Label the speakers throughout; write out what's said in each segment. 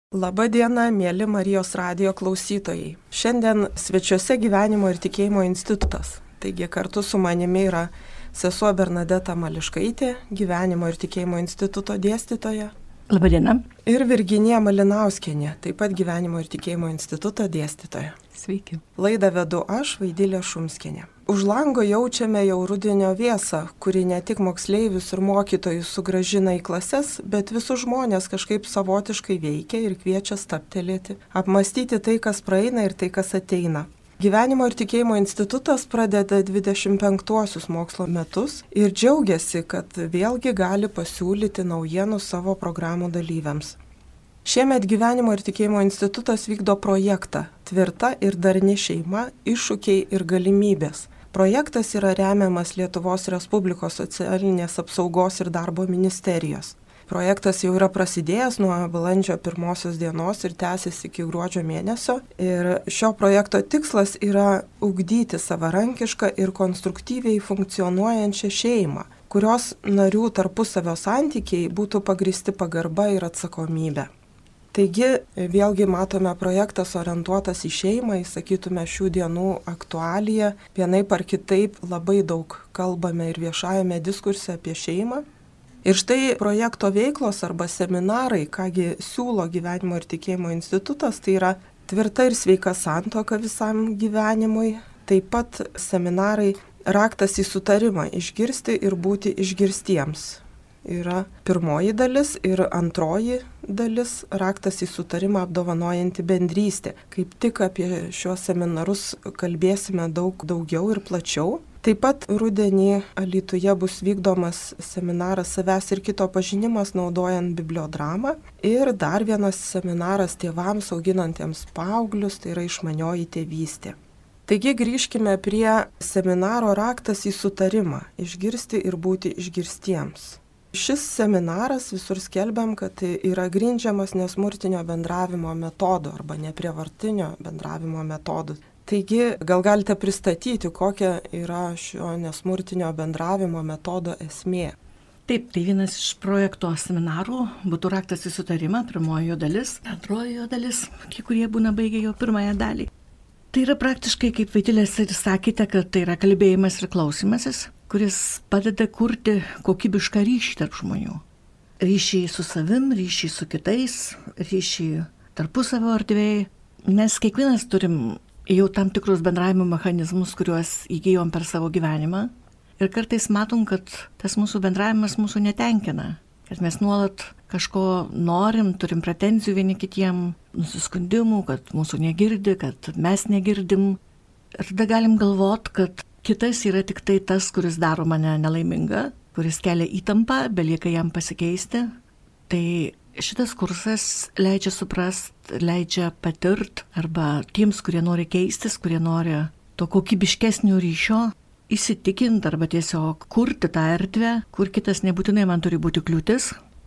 Speaker 1: Labą dieną, mėly Marijos radijo klausytojai. Šiandien svečiuose Gyvenimo ir tikėjimo institutas. Taigi kartu su manimi yra sesuo Bernadeta Mališkaitė, Gyvenimo ir tikėjimo instituto dėstytoja.
Speaker 2: Labą dieną.
Speaker 1: Ir Virginija Malinauskienė, taip pat Gyvenimo ir tikėjimo instituto dėstytoja.
Speaker 2: Sveiki.
Speaker 1: Laidą vedu aš, Vaidilė Šumskienė. Už lango jaučiame jau rudenio vėsą, kuri ne tik moksleivius ir mokytojus sugrąžina į klases, bet visus žmonės kažkaip savotiškai veikia ir kviečia stabtelėti, apmastyti tai, kas praeina ir tai, kas ateina. Gyvenimo ir tikėjimo institutas pradeda 25-uosius mokslo metus ir džiaugiasi, kad vėlgi gali pasiūlyti naujienų savo programų dalyviams. Šiemet Gyvenimo ir tikėjimo institutas vykdo projektą Tvirta ir darni šeima – iššūkiai ir galimybės. Projektas yra remiamas Lietuvos Respublikos socialinės apsaugos ir darbo ministerijos. Projektas jau yra prasidėjęs nuo balandžio 1 dienos ir tęsiasi iki gruodžio mėnesio. Ir šio projekto tikslas yra ugdyti savarankišką ir konstruktyviai funkcionuojančią šeimą, kurios narių tarpusavio santykiai būtų pagristi pagarba ir atsakomybė. Taigi, vėlgi matome projektas orientuotas į šeimą, sakytume šių dienų aktualiją. Vienaip ar kitaip labai daug kalbame ir viešajame diskurse apie šeimą. Ir štai projekto veiklos arba seminarai, kągi siūlo Gyvenimo ir tikėjimo institutas, tai yra Tvirta ir sveika santuoka visam gyvenimui. Taip pat seminarai Raktas į sutarimą – išgirsti ir būti išgirstiems. Yra pirmoji dalis ir antroji dalis Raktas į sutarimą apdovanojanti bendrystė. Kaip tik apie šiuos seminarus kalbėsime daugiau ir plačiau. Taip pat rudenį Alytuje bus vykdomas seminaras Savęs ir kito pažinimas naudojant bibliodramą. Ir dar vienas seminaras tėvams auginantiems paauglius, tai yra išmanioji tėvystė. Taigi grįžkime prie seminaro Raktas į sutarimą – išgirsti ir būti išgirstiems. Šis seminaras visur skelbiam, kad yra grindžiamas nesmurtinio bendravimo metodu arba neprievartinio bendravimo metodu. Taigi, gal galite pristatyti, kokia yra šio nesmurtinio bendravimo metodo esmė?
Speaker 2: Taip, tai vienas iš projekto seminarų būtų Raktas į sutarimą, pirmoji jo dalis, antroji jo dalis, kai kurie būna baigę jo pirmąją dalį. Tai yra praktiškai, kaip Vaidilės ir sakėte, kad tai yra kalbėjimas ir klausimasis, kuris padeda kurti kokybišką ryšį tarp žmonių. Ryšį su savim, ryšį su kitais, ryšį tarpusavio erdvėje. Mes kiekvienas turim jau tam tikrus bendravimo mechanizmus, kuriuos įgijom per savo gyvenimą. Ir kartais matom, kad tas mūsų bendravimas mūsų netenkina. Kad mes nuolat kažko norim, turim pretenzijų vieni kitiem, nusiskundimų, kad mūsų negirdi, kad mes negirdim. Ir tada galim galvot, kad kitas yra tik tai tas, kuris daro mane nelaimingą, kuris kelia įtampą, belieka jam pasikeisti. Tai šitas kursas leidžia suprast, leidžia patirt, arba tiems, kurie nori keistis, kurie nori to kokybiškesnio ryšio, įsitikint arba tiesiog kurti tą erdvę, kur kitas nebūtinai man turi būti kliūtis.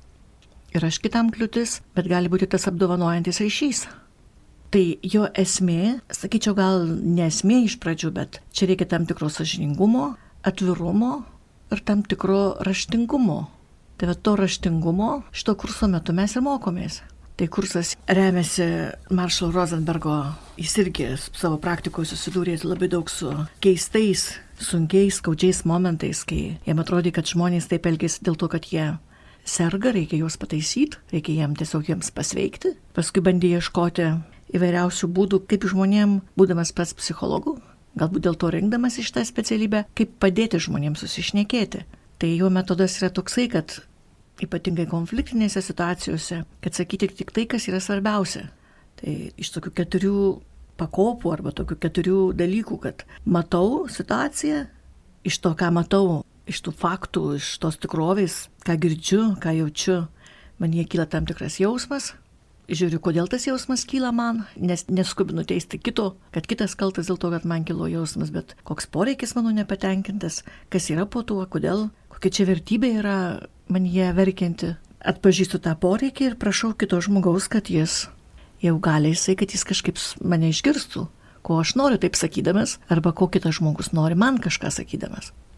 Speaker 2: Ir aš kitam kliūtis, bet gali būti tas apdovanojantis ryšys. Tai jo esmė, sakyčiau, gal ne esmė iš pradžių, bet čia reikia tam tikro sąžiningumo, atvirumo ir tam tikro raštingumo. Tai va to raštingumo šito kurso metu mes ir mokomės. Tai kursas remiasi Marshall Rosenbergo, jis irgi savo praktikoje susidūrė labai daug su keistais, sunkiais, skaudžiais momentais, kai jam atrodė, kad žmonės taip elgėsi dėl to, kad jie serga, reikia juos pataisyti, reikia jiems pasveikti. Paskui bandė ieškoti įvairiausių būdų, kaip žmonėm, būdamas pats psichologu, galbūt dėl to rinkdamas iš tą specialybę, kaip padėti žmonėms susišnekėti. Tai jo metodas yra toksai, kad ypatingai konfliktinėse situacijose, kad sakyti tik tai, kas yra svarbiausia. Tai iš tokių 4 pakopų arba tokių 4 dalykų, kad matau situaciją, iš to, ką matau, iš tų faktų, iš tos tikrovės, ką girdžiu, ką jaučiu, man jie kyla tam tikras jausmas. Žiūriu, kodėl tas jausmas kyla man, nes neskubinu teisti kito, kad kitas kaltas dėl to, kad man kilo jausmas, bet koks poreikis mano nepatenkintas, kas yra po tuo, kodėl, kokia čia vertybė yra man jie verkianti. Atpažįstu tą poreikį ir prašau kito žmogaus, kad jis jau gali jisai, kad jis kažkaip mane išgirstų, ko aš noriu taip sakydamas, arba ko kitas žmogus nori man kažką sakydamas.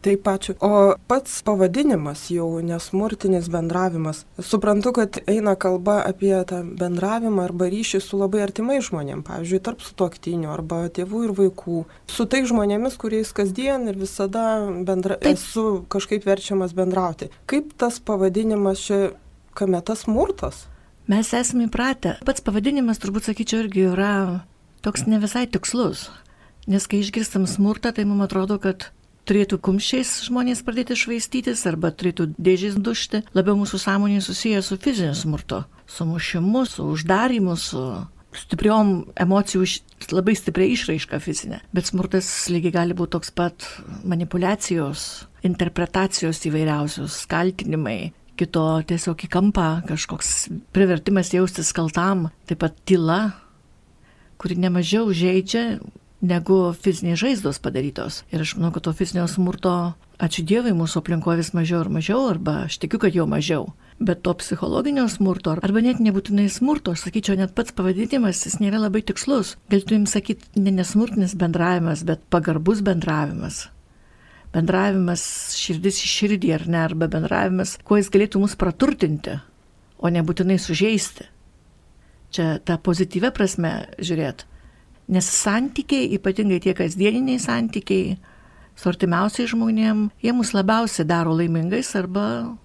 Speaker 1: Taip, ačiū. O pats pavadinimas jau nesmurtinis bendravimas. Suprantu, kad eina kalba apie tą bendravimą arba ryšį su labai artimai žmonėm, pavyzdžiui, tarp sutuoktinių arba tėvų ir vaikų. Su tai žmonėmis, kuriais kasdien ir visada esu kažkaip verčiamas bendrauti. Kaip tas pavadinimas čia, kame tas smurtas?
Speaker 2: Mes esame įpratę. Pats pavadinimas, turbūt sakyčiau, irgi yra toks ne visai tikslus. Nes kai išgirstam smurtą, tai mums atrodo, kad turėtų kumščiais žmonės pradėti švaistytis arba turėtų dėžės dušti. Labiau mūsų sąmonė susiję su fiziniu smurtu, su mušimu, su uždarymu, su stipriom emocijų, labai stipriai išraiška fizinė. Bet smurtas lygiai gali būti toks pat manipulacijos, interpretacijos įvairiausios, kaltinimai, kito tiesiog į kampą, kažkoks privertimas jaustis kaltam, taip pat tyla, kuri nemažiau žeidžia negu fizinės žaizdos padarytos. Ir aš manau, kad to fizinio smurto, ačiū Dievui, mūsų aplinkoje vis mažiau ir mažiau, arba aš tikiu, kad jo mažiau. Bet to psichologinio smurto, arba net nebūtinai smurto, aš sakyčiau, net pats pavadinimas, jis nėra labai tikslus. Galėtumėm sakyti, ne nesmurtinis bendravimas, bet pagarbus bendravimas. Bendravimas širdis į širdį, ar ne, arba bendravimas, kuo jis galėtų mus praturtinti, o nebūtinai sužeisti. Čia tą pozityvę prasme žiūrėti. Nes santykiai, ypatingai tie kasdieniniai santykiai, su artimiausiai žmonėm, jie mus labiausiai daro laimingais arba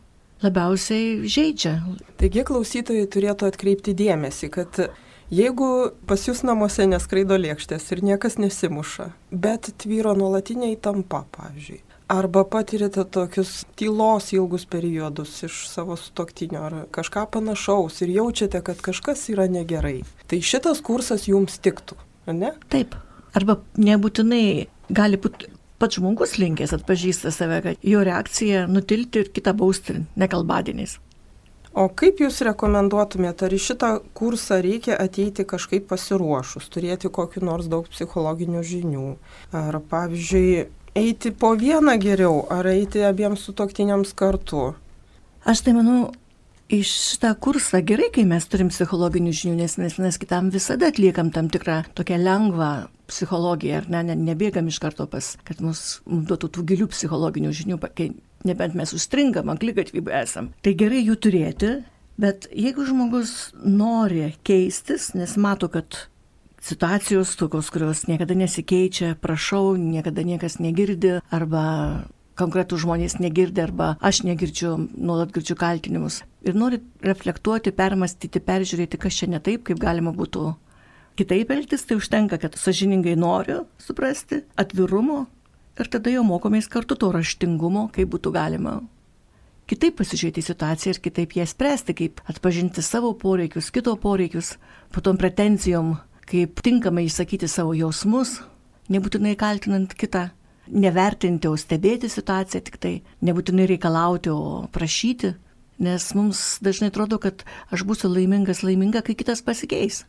Speaker 2: labiausiai žeidžia.
Speaker 1: Taigi klausytojai turėtų atkreipti dėmesį, kad jeigu pas jūs namuose neskraido lėkštės ir niekas nesimuša, bet tvyro nuolatiniai tampa, pavyzdžiui, arba patirite tokius tylos ilgus periodus iš savo sutuoktinio ar kažką panašaus ir jaučiate, kad kažkas yra negerai, tai šitas kursas jums tiktų. Ne?
Speaker 2: Taip. Arba nebūtinai gali būti pats žmogus linkęs atpažįsta save, kad jo reakcija nutilti ir kitą bausti nekalbadieniais.
Speaker 1: O kaip jūs rekomenduotumėte, ar į šitą kursą reikia ateiti kažkaip pasiruošus, turėti kokiu nors daug psichologinių žinių, ar pavyzdžiui eiti po vieną geriau, ar eiti abiems sutuoktiniams kartu?
Speaker 2: Aš tai manau, iš šitą kursą gerai, kai mes turim psichologinių žinių, nes mes kitam visada atliekam tam tikrą tokią lengvą psichologiją, ar nebėgam iš karto kad mus duotų tų gilių psichologinių žinių, kai nebent mes užstringam, akligatvy esam. Tai gerai jų turėti, bet jeigu žmogus nori keistis, nes mato, kad situacijos tokios, kurios niekada nesikeičia, prašau, niekada niekas negirdi, arba konkretų žmonės negirdi, arba aš negirdžiu, nuolat girdžiu kaltinimus. Ir nori reflektuoti, permastyti, peržiūrėti, kas čia ne taip, kaip galima būtų kitaip elgtis, tai užtenka, kad sąžiningai noriu suprasti, atvirumo, ir tada jau mokomės kartu to raštingumo, kaip būtų galima kitaip pasižiūrėti į situaciją ir kitaip ją spręsti, kaip atpažinti savo poreikius, kito poreikius, po tom pretencijom, kaip tinkamai išsakyti savo jausmus, nebūtinai kaltinant kitą. Nevertinti, o stebėti situaciją tik tai, nebūtinai reikalauti, o prašyti, nes mums dažnai atrodo, kad aš būsiu laiminga, kai kitas pasikeis.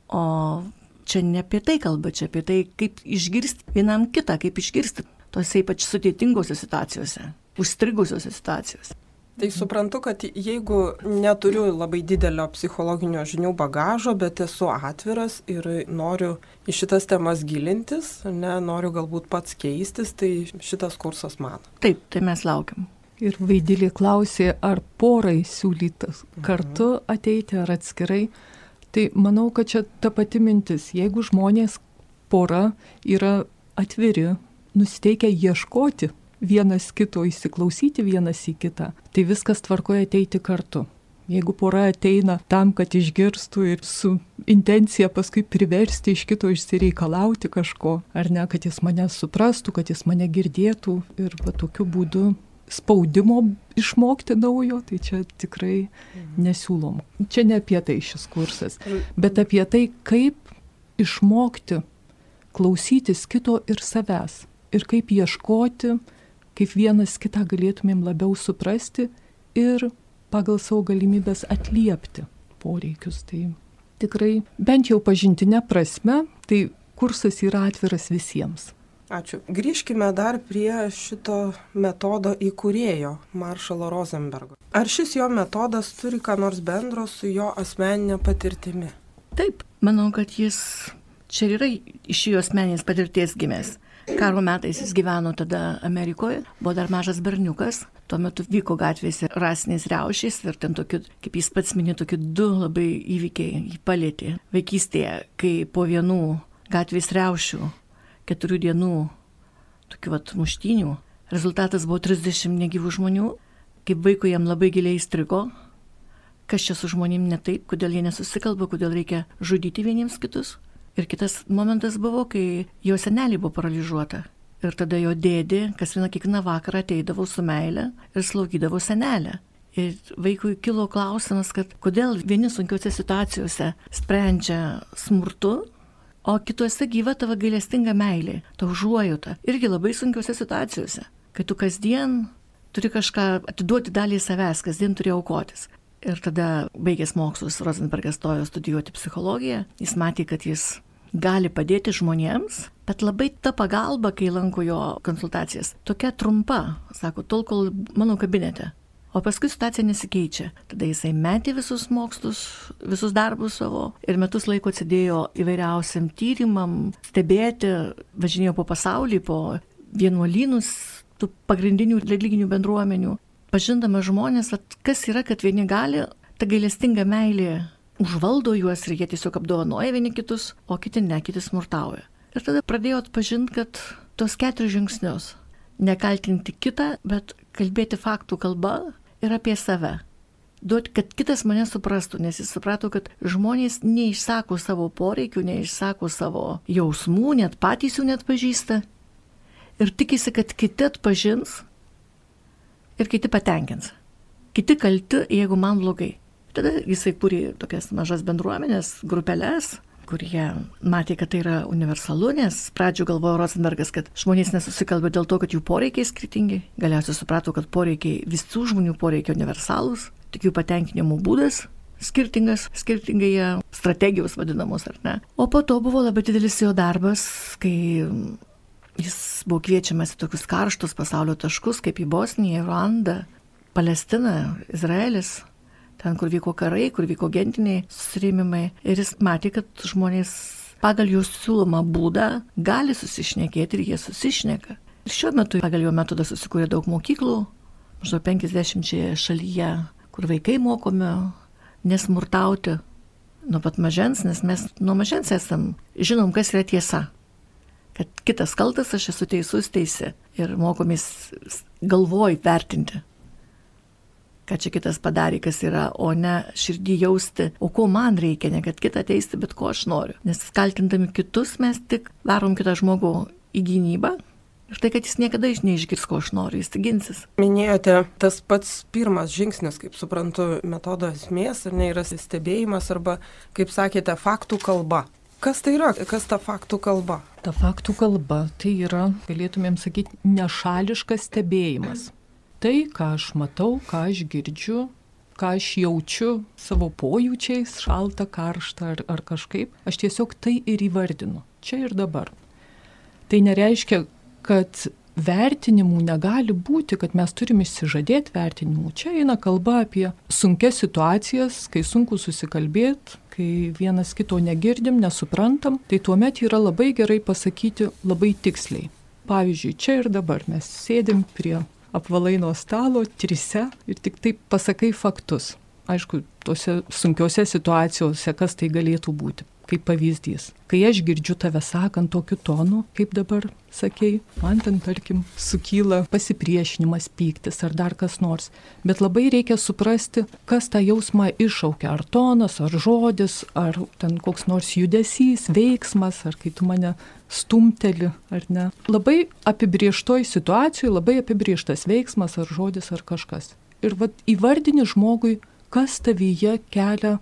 Speaker 2: O čia ne apie tai kalba, čia apie tai, kaip išgirsti vienam kitą, kaip išgirsti tose ypač sudėtingose situacijose, užstrigusiose situacijose.
Speaker 1: Tai suprantu, kad jeigu neturiu labai didelio psichologinio žinių bagažo, bet esu atviras ir noriu į šitas temas gilintis, noriu galbūt pats keistis, tai šitas kursas man.
Speaker 2: Taip, tai mes laukiam.
Speaker 3: Ir Vaidilė klausė, ar porai siūlytas kartu ateiti ar atskirai. Tai manau, kad čia ta pati mintis. Jeigu žmonės pora yra atviri, nusiteikę ieškoti vienas kito, įsiklausyti vienas į kitą, tai viskas tvarkoje ateiti kartu. Jeigu pora ateina tam, kad išgirstų ir su intencija paskui priversti iš kito išsireikalauti kažko, ar ne, kad jis mane suprastų, kad jis mane girdėtų ir va tokiu būdu spaudimo išmokti naujo, tai čia tikrai nesiūlom. Čia ne apie tai šis kursas, bet apie tai, kaip išmokti klausytis kito ir savęs ir kaip ieškoti, kaip vienas kitą galėtumėm labiau suprasti ir pagal savo galimybės atliepti poreikius. Tai tikrai, bent jau pažintinė prasme, tai kursas yra atviras visiems.
Speaker 1: Ačiū. Grįžkime dar prie šito metodo įkūrėjo, Maršalo Rozenbergo. Ar šis jo metodas turi ką nors bendro su jo asmeninė patirtimi?
Speaker 2: Taip, manau, kad jis čia yra iš jo asmeninės patirties gimęs. Karo metais jis gyveno tada Amerikoje, buvo dar mažas berniukas, tuo metu vyko gatvėse rasinės riaušės ir ten tokiu, kaip jis pats minė, tokiu 2 labai įvykiai jį palėtė vaikystėje, kai po vienų gatvės riaušių 4 dienų tokių muštynių, rezultatas buvo 30 negyvų žmonių, kaip vaikui jam labai giliai įstrigo, kas čia su žmonėm ne taip, kodėl jie nesusikalba, kodėl reikia žudyti vieniems kitus. Ir kitas momentas buvo, kai jo senelė buvo paralyžiuota. Ir tada jo dėdė, kiekvieną vakarą ateidavo su meile ir slaugydavo senelę. Ir vaikui kilo klausimas, kad kodėl vieni sunkiuose situacijose sprendžia smurtu, o kituose gyva tavo gailestinga meilė, tavo užuojauta. Irgi labai sunkiuose situacijose, kai tu kasdien turi kažką atiduoti dalį savęs, kasdien turi aukotis. Ir tada, baigęs mokslus, Rosenbergas stojo studijuoti psichologiją. Jis matė, kad jis gali padėti žmonėms, bet labai ta pagalba, kai lanko jo konsultacijas, tokia trumpa, sako, tol, kol mano kabinete. O paskui situacija nesikeičia. Tada jisai metė visus mokslus, visus darbus savo ir metus laiko atsidėjo įvairiausiam tyrimam, stebėti, važinėjo po pasaulį, po vienuolynus, tų pagrindinių religinių bendruomenių. Pažindama žmonės, kas yra, kad vieni gali, ta gailestinga meilė užvaldo juos ir jie tiesiog apdovanoja vieni kitus, o kiti ne, kiti smurtauja. Ir tada pradėjo atpažinti, kad tos 4 žingsnius - nekaltinti kitą, bet kalbėti faktų kalba ir apie save. Duoti, kad kitas mane suprastų, nes jis suprato, kad žmonės neišsako savo poreikių, neišsako savo jausmų, net patys jų net pažįsta. Ir tikisi, kad kiti atpažins ir kiti patenkins. Kiti kalti, jeigu man blogai. Tada jisai kūrė tokias mažas bendruomenės, grupelės, kurie matė, kad tai yra universalu, nes pradžių galvojo Rosenbergas, kad žmonės nesusikalba dėl to, kad jų poreikiai skirtingi. Galiausiai suprato, kad poreikiai, visų žmonių poreikiai universalūs, tik jų patenkinimo būdas skirtingas, skirtingai strategijos vadinamos ar ne. O po to buvo labai didelis jo darbas, kai jis buvo kviečiamas į tokius karštus pasaulio taškus, kaip į Bosniją, Ruandą, Palestiną, Izraelis, ten, kur vyko karai, kur vyko gentiniai susirėmimai. Ir jis matė, kad žmonės pagal jų siūlomą būdą gali susišnekėti ir jie susišneka. Ir šiuo metu pagal jo metodą susikūrė daug mokyklų, maždaug 50 šalyje, kur vaikai mokomi nesmurtauti nuo pat mažens, nes mes nuo mažens žinom, kas yra tiesa. Kad kitas kaltas, aš esu teisus, teisi. Ir mokomės galvoj vertinti, ką čia kitas padarė, kas yra, o ne širdį jausti, o ko man reikia, ne kad kitą teisti, bet ko aš noriu. Nes kaltindami kitus mes tik darom kitą žmogų į gynybą. Ir tai, kad jis niekada neišgirs, ko aš noriu, jis tik ginsis.
Speaker 1: Minėjote, tas pats pirmas žingsnis, kaip suprantu, metodo esmės, ar ne, yra stebėjimas arba, kaip sakėte, faktų kalba. Kas tai yra? Kas ta faktų kalba?
Speaker 3: Ta faktų kalba tai yra, galėtumėm sakyti, nešališkas stebėjimas. Tai, ką aš matau, ką aš girdžiu, ką aš jaučiu savo pojūčiais, šalta, karšta ar kažkaip, aš tiesiog tai ir įvardinu, čia ir dabar. Tai nereiškia, kad vertinimų negali būti, kad mes turime išsižadėti vertinimų. Čia eina kalba apie sunkias situacijas, kai sunku susikalbėti, kai vienas kito negirdim, nesuprantam, tai tuomet yra labai gerai pasakyti labai tiksliai. Pavyzdžiui, čia ir dabar mes sėdim prie apvalaino stalo, 3 ir tik taip pasakai faktus. Aišku, tose sunkiose situacijose, kas tai galėtų būti, kaip pavyzdys. Kai aš girdžiu tave sakant tokiu tonu, kaip dabar sakei, man ten, tarkim, sukyla pasipriešinimas, pyktis ar dar kas nors. Bet labai reikia suprasti, kas tą jausmą iššaukia. Ar tonas, ar žodis, ar ten koks nors judesys, veiksmas, ar kai tu mane stumteli, ar ne. Labai apibrieštoj situacijoje, labai apibrieštas veiksmas, ar žodis, ar kažkas. Ir įvardini žmogui, kas tavyje kelia,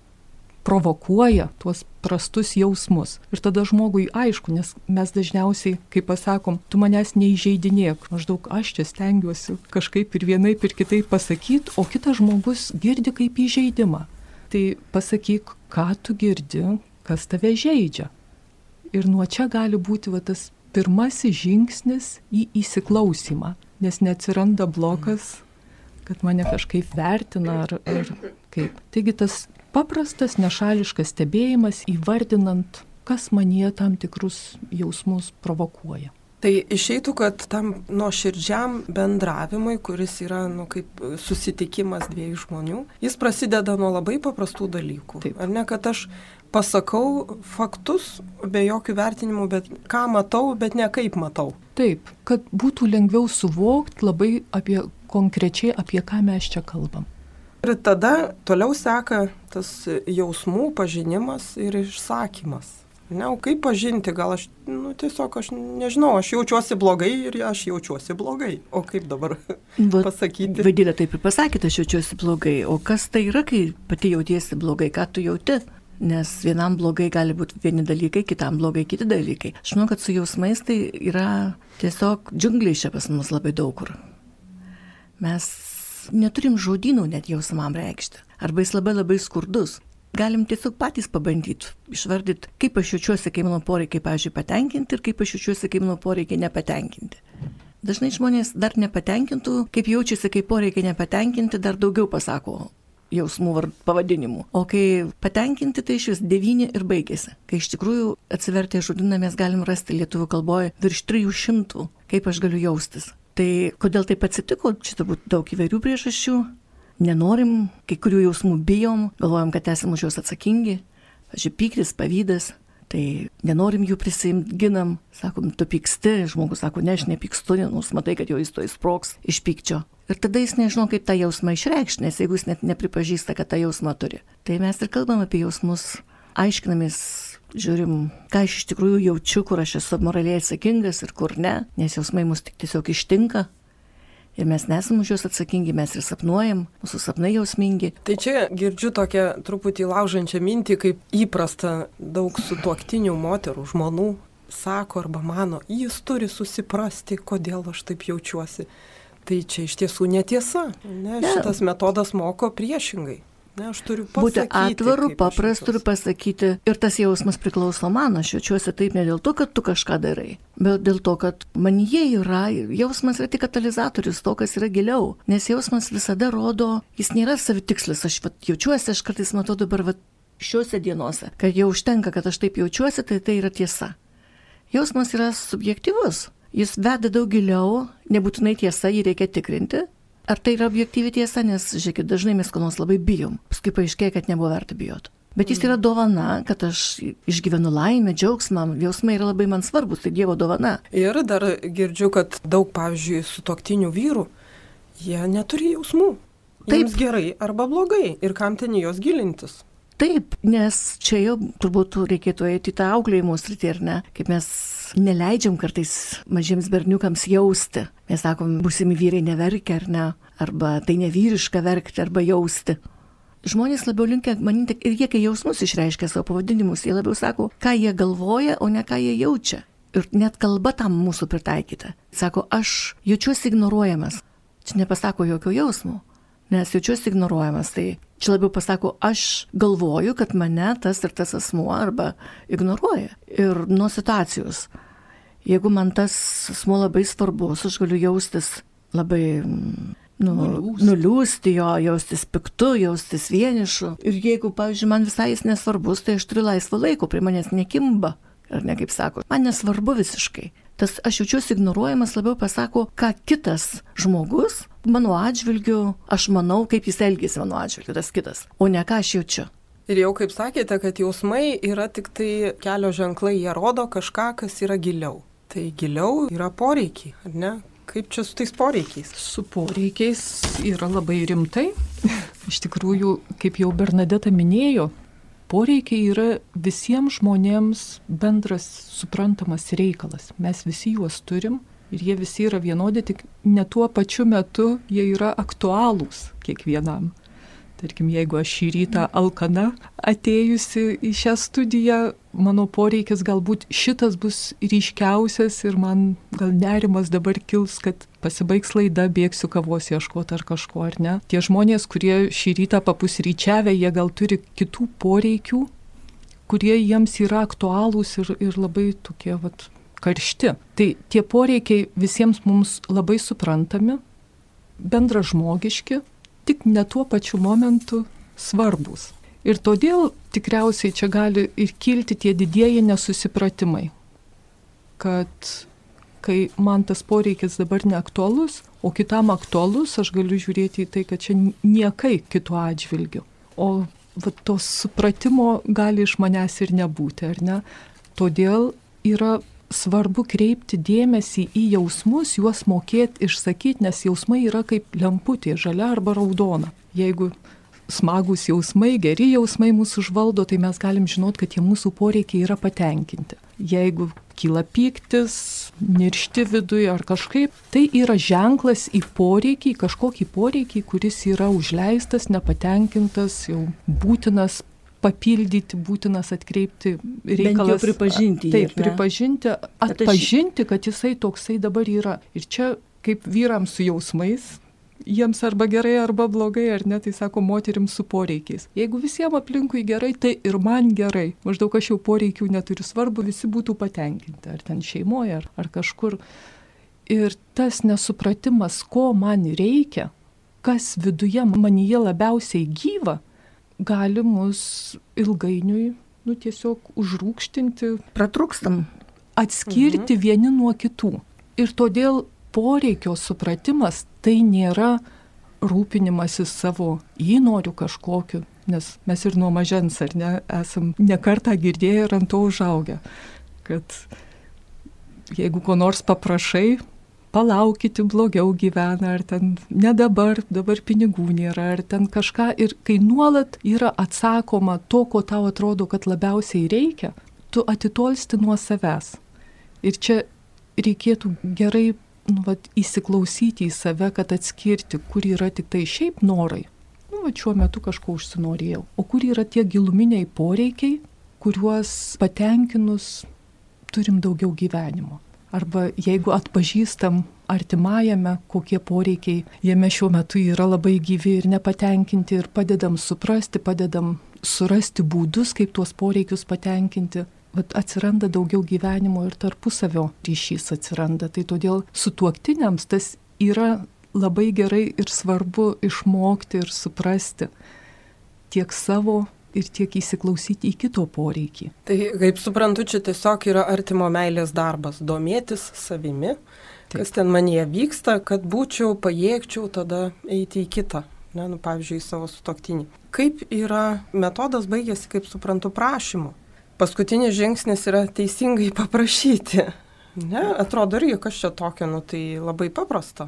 Speaker 3: provokuoja tuos prastus jausmus. Ir tada žmogui aišku, nes mes dažniausiai, kaip pasakom, tu manęs neįžeidinėk, maždaug aš čia stengiuosi kažkaip ir vienaip ir kitaip pasakyti, o kitas žmogus girdi kaip įžeidimą. Tai pasakyk, ką tu girdi, kas tave žeidžia. Ir nuo čia gali būti tas pirmasis žingsnis į įsiklausymą, nes neatsiranda blokas, kad mane kažkaip vertina ar kaip. Taigi tas paprastas, nešališkas stebėjimas įvardinant, kas manyje tam tikrus jausmus provokuoja.
Speaker 1: Tai išeitų, kad tam nuoširdžiam bendravimui, kuris yra kaip susitikimas dviejų žmonių, jis prasideda nuo labai paprastų dalykų. Taip. Ar ne, kad aš pasakau faktus be jokių vertinimų, bet ką matau, bet ne kaip matau.
Speaker 3: Taip, kad būtų lengviau suvokti labai konkrečiai apie ką mes čia kalbam.
Speaker 1: Ir tada toliau seka tas jausmų pažinimas ir išsakymas. Ne, o kaip pažinti, gal aš, tiesiog aš nežinau, aš jaučiuosi blogai ir aš jaučiuosi blogai. O kaip dabar pasakyti?
Speaker 2: Vaidilė taip ir pasakėte, aš jaučiuosi blogai. O kas tai yra, kai pati jautiesi blogai, ką tu jauti? Nes vienam blogai gali būti vieni dalykai, kitam blogai kiti dalykai. Aš manau, kad su jausmais tai yra tiesiog džiungliai čia pas mus labai daug kur. Mes neturim žodynų net jausmam reikšti. Arba jis labai labai skurdus. Galim tiesiog patys pabandyti, išvardyti, kaip aš jaučiuosi, kai mano poreikiai, pavyzdžiui, patenkinti ir kaip aš jaučiuosi, kai mano poreikiai nepatenkinti. Dažnai žmonės dar nepatenkintų, kaip jaučiasi, kai poreikiai nepatenkinti, dar daugiau pasako jausmų pavadinimų. O kai patenkinti, tai iš vis 9 ir baigėsi. Kai iš tikrųjų atsivertę žodyną mes galim rasti lietuvių kalboje virš 300, kaip aš galiu jaustis. Tai kodėl taip atsitiko, čia turbūt daug įvairių priežasčių. Nenorim, kai kurių jausmų bijom, galvojam, kad esame už juos atsakingi. Pavyzdžiui, pyktis, pavydas, tai nenorim jų prisimti, ginam. Sakom, tu pyksti, žmogus sako, ne, aš nepykstu, nors matai, kad jo jis to įsprogs iš pykčio. Ir tada jis nežino, kaip tą jausmą išreikšti, nes jeigu jis net nepripažįsta, kad tą jausmą turi. Tai mes ir kalbam apie jausmus, aiškinamės, žiūrim, ką aš iš tikrųjų jaučiu, kur aš esu moraliai atsakingas ir kur ne, nes jausmai mus tik tiesiog ištinka. Ir mes nesam už juos atsakingi, mes ir sapnuojam, mūsų sapnai jausmingi.
Speaker 1: Tai čia girdžiu tokią truputį laužančią mintį, kaip įprasta daug sutuoktinių moterų, žmonų sako arba mano, jis turi susiprasti, kodėl aš taip jaučiuosi. Tai čia iš tiesų netiesa. Ne? Šitas metodas moko priešingai. Ne, aš turiu pasakyti.
Speaker 2: Būti atvaru, paprastu turiu pasakyti. Ir tas jausmas priklauso man. Aš jaučiuosi taip ne dėl to, kad tu kažką darai, bet dėl to, kad manyje yra. Jausmas yra tik katalizatorius to, kas yra giliau. Nes jausmas visada rodo, jis nėra savitikslis. Aš jaučiuosi, aš kartais matau dabar šiuose dienose, kad jau užtenka, kad aš taip jaučiuosi, tai yra tiesa. Jausmas yra subjektyvus. Jis veda daug giliau, nebūtinai tiesa, jį reikia tikrinti. Ar tai yra objektyvi tiesa, nes, žiūrėkit, dažnai mes ko nors labai bijom. Paskui paaiškėja, kad nebuvo verta bijoti. Bet jis yra dovana, kad aš išgyvenu laimę, džiaugsmą, jausmai yra labai man svarbus, tai Dievo dovana.
Speaker 1: Ir dar girdžiu, kad daug, pavyzdžiui, sutuoktinių vyrų, jie neturi jausmų. Jiems gerai arba blogai. Ir kam ten jos gilintis?
Speaker 2: Taip, nes čia jau turbūt reikėtų eiti į tą auklėjimo sritį, ar ne? Kaip mes neleidžiam kartais mažiems berniukams jausti. Mes sakom, būsimi vyrai neverkia, ar ne? Arba tai nevyriška verkti arba jausti. Žmonės labiau linkę manyti, ir jie, kai jausmus išreiškia savo pavadinimus, jie labiau sako, ką jie galvoja, o ne ką jie jaučia. Ir net kalba tam mūsų pritaikyta. Sako, aš jaučiuosi ignoruojamas. Čia nepasako jokio jausmo. Nes jaučiuosi ignoruojamas, tai čia labiau pasako, aš galvoju, kad mane tas ir tas asmuo arba ignoruoja. Ir nuo situacijos. Jeigu man tas asmuo labai svarbus, aš galiu jaustis labai nuliūsti jo, jaustis piktu, jaustis vienišu. Ir jeigu, pavyzdžiui, man visai jis nesvarbus, tai aš turiu laisvo laiko, prie manęs nekimba. Ar ne, kaip sako, man nesvarbu visiškai. Tas aš jaučiuosi ignoruojamas labiau pasako, ką kitas žmogus mano atžvilgiu, aš manau, kaip jis elgėsi mano atžvilgiu, tas kitas, o ne ką aš jaučiu.
Speaker 1: Ir jau kaip sakėte, kad jausmai yra tik tai kelio ženklai, jie rodo kažką, kas yra giliau. Tai giliau yra poreikiai, ar ne? Kaip čia su tais poreikiais?
Speaker 3: Su poreikiais yra labai rimtai. Iš tikrųjų, kaip jau Bernadeta minėjo, poreikiai yra visiems žmonėms bendras suprantamas reikalas. Mes visi juos turim ir jie visi yra vienodi, tik ne tuo pačiu metu jie yra aktualūs kiekvienam. Tarkim, jeigu aš šį rytą alkana atėjusi į šią studiją, mano poreikis galbūt šitas bus ryškiausias ir man gal nerimas dabar kils, kad pasibaigs laida, bėgsiu kavos ieškoti ar kažko, ar ne. Tie žmonės, kurie šį rytą papusryčiavę, jie gal turi kitų poreikių, kurie jiems yra aktualūs ir labai tokie karšti. Tai tie poreikiai visiems mums labai suprantami, bendražmogiški, tik ne tuo pačiu momentu svarbus. Ir todėl tikriausiai čia gali ir kilti tie didieji nesusipratimai, kad kai man tas poreikis dabar neaktualus, o kitam aktualus, aš galiu žiūrėti į tai, kad čia niekai kitų atžvilgių. O to supratimo gali iš manęs ir nebūti, ar ne? Todėl yra svarbu kreipti dėmesį į jausmus, juos mokėti išsakyti, nes jausmai yra kaip lemputė, žalia arba raudona. Jeigu smagus jausmai, geri jausmai mūsų užvaldo, tai mes galim žinoti, kad tie mūsų poreikiai yra patenkinti. Jeigu kyla pyktis, niršti viduje ar kažkaip, tai yra ženklas į poreikį, kažkokį poreikį, kuris yra užleistas, nepatenkintas, jau būtinas papildyti, būtinas atkreipti reikalas.
Speaker 2: Bent jau pripažinti.
Speaker 3: Taip, pripažinti, atpažinti, kad jisai toksai dabar yra. Ir čia kaip vyrams su jausmais, jiems arba gerai, arba blogai, ar ne, tai sako moterims su poreikiais. Jeigu visiems aplinkui gerai, tai ir man gerai. Maždaug aš jau poreikių neturiu, svarbu, visi būtų patenkinti, ar ten šeimoje, ar kažkur. Ir tas nesupratimas, ko man reikia, kas viduje manyje labiausiai gyva, gali mus ilgainiui, tiesiog užrūkštinti.
Speaker 2: Pratrūkstam.
Speaker 3: Atskirti vieni nuo kitų. Ir todėl poreikio supratimas tai nėra rūpinimasis savo įnoriu kažkokiu, nes mes ir nuo mažens, ar ne, esam nekartą girdėję ir ant to užaugę, kad jeigu ko nors paprašai, palaukite, blogiau gyvena, ar ten ne dabar pinigų nėra, ar ten kažką. Ir kai nuolat yra atsakoma to, ko tau atrodo, kad labiausiai reikia, tu atitolsti nuo savęs. Ir čia reikėtų gerai įsiklausyti į save, kad atskirti, kur yra tik tai šiaip norai. Šiuo metu kažko užsinorėjau. O kur yra tie giluminiai poreikiai, kuriuos patenkinus turim daugiau gyvenimo. Arba jeigu atpažįstam artimajame, kokie poreikiai jame šiuo metu yra labai gyvi ir nepatenkinti, ir padedam suprasti, padedam surasti būdus, kaip tuos poreikius patenkinti, atsiranda daugiau gyvenimo ir tarpusavio ryšys atsiranda. Tai todėl sutuoktiniams tas yra labai gerai ir svarbu išmokti ir suprasti tiek savo ir tiek įsiklausyti į kito poreikį.
Speaker 1: Tai, kaip suprantu, čia tiesiog yra artimo meilės darbas, domėtis savimi, kas ten manyje vyksta, kad būčiau, pajėgčiau tada eiti į kitą, pavyzdžiui, į savo sutuoktinį. Kaip yra, metodas baigėsi, kaip suprantu, prašymu. Paskutinis žingsnis yra teisingai paprašyti. Ne, atrodo irgi, kas čia tokio, tai labai paprasta.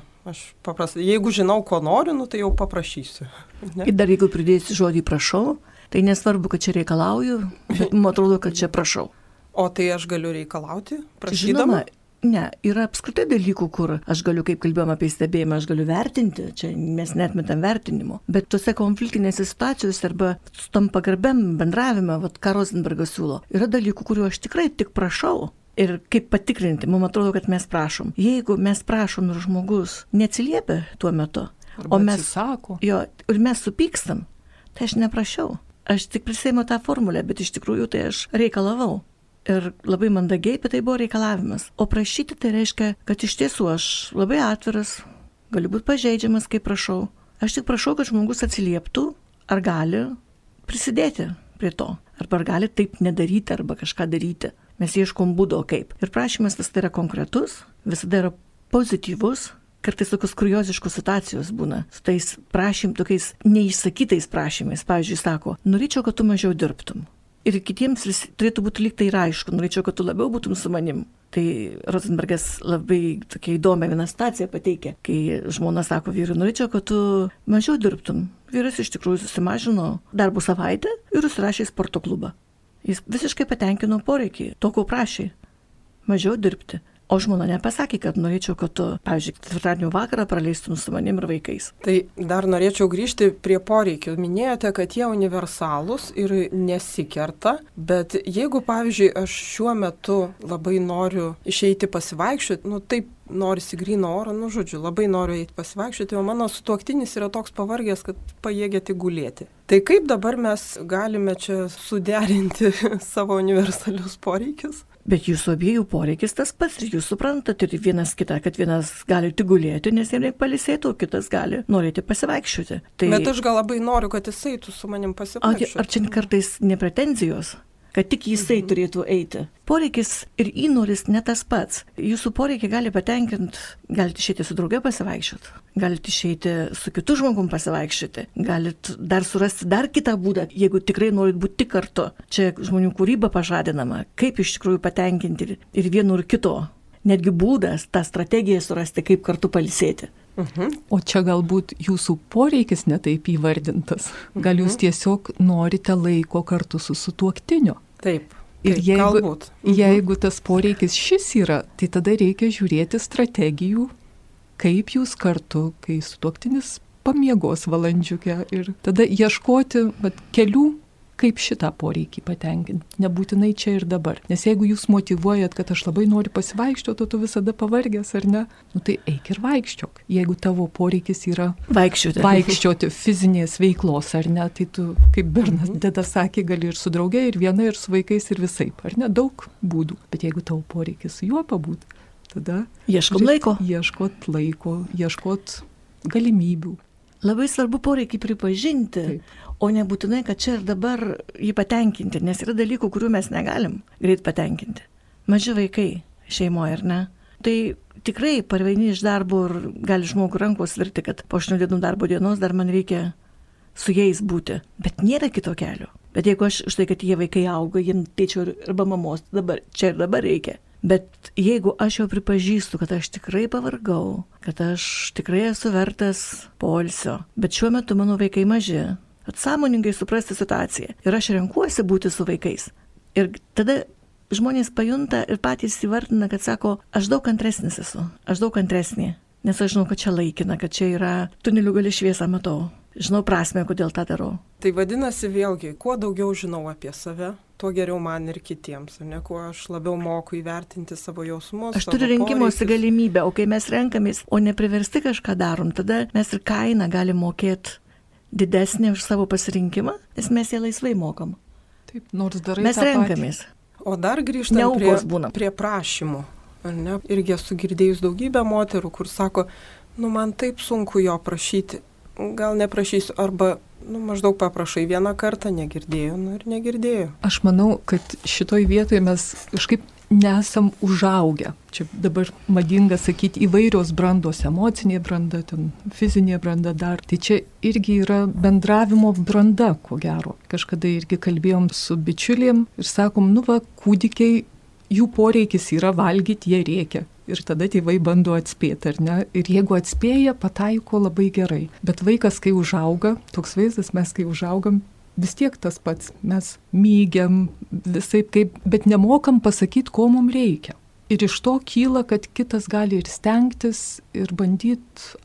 Speaker 1: Jeigu žinau, ko noriu, tai jau paprašysiu. Ne?
Speaker 2: Ir dar jeigu pridėsi žodį prašau, tai nesvarbu, kad čia reikalauju, bet man atrodo, kad čia prašau.
Speaker 1: O tai aš galiu reikalauti, prašydama?
Speaker 2: Žinoma, ne, yra apskritai dalykų, kur aš galiu, kaip kalbėjom apie stebėjimą, aš galiu vertinti, čia mes netmetam vertinimo, bet tose konfliktinėse situacijose arba su tom pagarbiam bendravime, ką Rosenbergas siūlo, yra dalykų, kuriuo aš tikrai tik prašau. Ir kaip patikrinti, mums atrodo, kad mes prašom. Jeigu mes prašom ir žmogus neatsiliepia tuo metu,
Speaker 3: o mes atsisako,
Speaker 2: ir mes supykstam, tai aš neprašiau. Aš tik prisėmiau tą formulę, bet iš tikrųjų tai aš reikalavau. Ir labai mandagiai, bet tai buvo reikalavimas. O prašyti tai reiškia, kad iš tiesų aš labai atviras, galiu būti pažeidžiamas, kai prašau. Aš tik prašau, kad žmogus atsilieptų, ar gali prisidėti prie to. Arba ar gali taip nedaryti, arba kažką daryti. Mes ieškom būdo kaip. Ir prašymas visada yra konkretus, visada yra pozityvus. Kartais tokios kurioziškos situacijos būna su tais tokiais neišsakytais prašymais. Pavyzdžiui, sako, norėčiau, kad tu mažiau dirbtum. Ir kitiems turėtų būti lyg tai ir aišku, norėčiau, kad tu labiau būtum su manim. Tai Rosenbergas labai tokia įdomią vieną situaciją pateikė, kai žmona sako vyrui, norėčiau, kad tu mažiau dirbtum. Vyras iš tikrųjų susimažino darbo savaitę ir užsirašė į sporto klubą. Jis visiškai patenkino poreikį, to, ko prašė, mažiau dirbti. O žmona nepasakė, kad norėčiau, kad tu, pavyzdžiui, ketvirtadienio vakarą praleistum su manim ir vaikais.
Speaker 1: Tai dar norėčiau grįžti prie poreikių. Minėjote, kad jie universalūs ir nesikerta, bet jeigu, pavyzdžiui, aš šiuo metu labai noriu išeiti pasivaikščioti, taip norisi gryno oro, žodžiu, labai noriu eiti pasivaikščioti, o mano sutuoktinis yra toks pavargęs, kad pajėgia tik gulėti. Tai kaip dabar mes galime čia suderinti savo universalius poreikius?
Speaker 2: Bet jūsų abiejų poreikis tas pats ir jūs suprantat ir vienas kitą, kad vienas gali tik gulėti, nes jam reikia pailsėti, o kitas gali norėti pasivaikščioti.
Speaker 1: Bet aš gal labai noriu, kad jis eitų su manim pasivaikščioti.
Speaker 2: Ar čia kartais ne pretenzijos, kad tik jisai turėtų eiti. Poreikis ir įnoris ne tas pats. Jūsų poreikį gali patenkinti, galite išeiti su drauge pasivaikščioti, galite išeiti su kitu žmogum pasivaikščioti, galite dar surasti dar kitą būdą, jeigu tikrai norit būti tik kartu. Čia žmonių kūryba pažadinama, kaip iš tikrųjų patenkinti ir vieno ir kito. Netgi būdas, tą strategiją surasti, kaip kartu pailsėti.
Speaker 3: O čia galbūt jūsų poreikis netaip įvardintas. Gal jūs tiesiog norite laiko kartu su sutuoktiniu.
Speaker 1: Taip.
Speaker 3: Ir jeigu tas poreikis šis yra, tai tada reikia žiūrėti strategijų, kaip jūs kartu, kai sutuoktinis pamiegos valandžiukę ir tada ieškoti kelių, kaip šitą poreikį patenkinti. Nebūtinai čia ir dabar. Nes jeigu jūs motyvuojat, kad aš labai noriu pasivaikščioti, o tu visada pavargęs, ar ne, tai eik ir vaikščiok. Jeigu tavo poreikis yra vaikščioti fizinės veiklos, ar ne, tai tu, kaip Bernadeta sakė, gali ir su drauge, ir viena, ir su vaikais, ir visaip, ar ne, daug būdų. Bet jeigu tavo poreikis su juo pabūt, tada
Speaker 2: ieškot
Speaker 3: laiko, ieškot galimybių.
Speaker 2: Labai svarbu poreikį pripažinti. Taip. O nebūtinai, kad čia ir dabar jį patenkinti, nes yra dalykų, kurių mes negalim greit patenkinti. Maži vaikai šeimoje, ar ne? Tai tikrai parveini iš darbo ir gali žmogų rankos virti, kad po 8 dienų darbo dienos dar man reikia su jais būti. Bet nėra kito kelio. Bet jeigu aš už tai, kad jie vaikai auga, jiems tėčio arba mamos dabar, čia ir dabar reikia. Bet jeigu aš jau pripažįstu, kad aš tikrai pavargau, kad aš tikrai esu vertas poilsio, bet šiuo metu mano vaikai maži, kad sąmoningai suprasti situaciją. Ir aš renkuosi būti su vaikais. Ir tada žmonės pajunta ir patys įvardina, kad sako, aš daug kantresnis esu, aš daug kantresnė. Nes aš žinau, kad čia laikina, kad čia yra tunelių gali šviesą matau. Žinau prasme, kodėl tą darau.
Speaker 1: Tai vadinasi vėlgi, kuo daugiau žinau apie save, tuo geriau man ir kitiems. Ne, kuo aš labiau moku įvertinti savo jausmus.
Speaker 2: Aš turiu rinkimosi galimybę, o kai mes renkamės, o nepriversti kažką darom, tada mes ir kainą galim mokėti didesnė už savo pasirinkimą, nes mes ją laisvai mokam.
Speaker 3: Taip, nors darai
Speaker 2: mes renkamės.
Speaker 1: O dar grįžtant prie prašymų. Ne? Irgi esu girdėjus daugybę moterų, kur sako, man taip sunku jo prašyti, gal neprašysiu, arba maždaug paprašai vieną kartą, negirdėjau, ir negirdėjau.
Speaker 3: Aš manau, kad šitoj vietoje mes kažkaip nesam užaugę. Čia dabar madinga sakyti įvairios brandos, emocinė branda, fizinė branda dar. Tai čia irgi yra bendravimo branda, ko gero. Kažkada irgi kalbėjom su bičiulėm ir sakom, kūdikiai, jų poreikis yra valgyti, jie rėkia. Ir tada tėvai bando atspėti, ar ne? Ir jeigu atspėja, pataiko labai gerai. Bet vaikas, kai užauga, toks vaizdas, mes kai užaugam, vis tiek tas pats. Mes mygiam visaip kaip, bet nemokam pasakyti, ko mums reikia. Ir iš to kyla, kad kitas gali ir stengtis, ir bandyti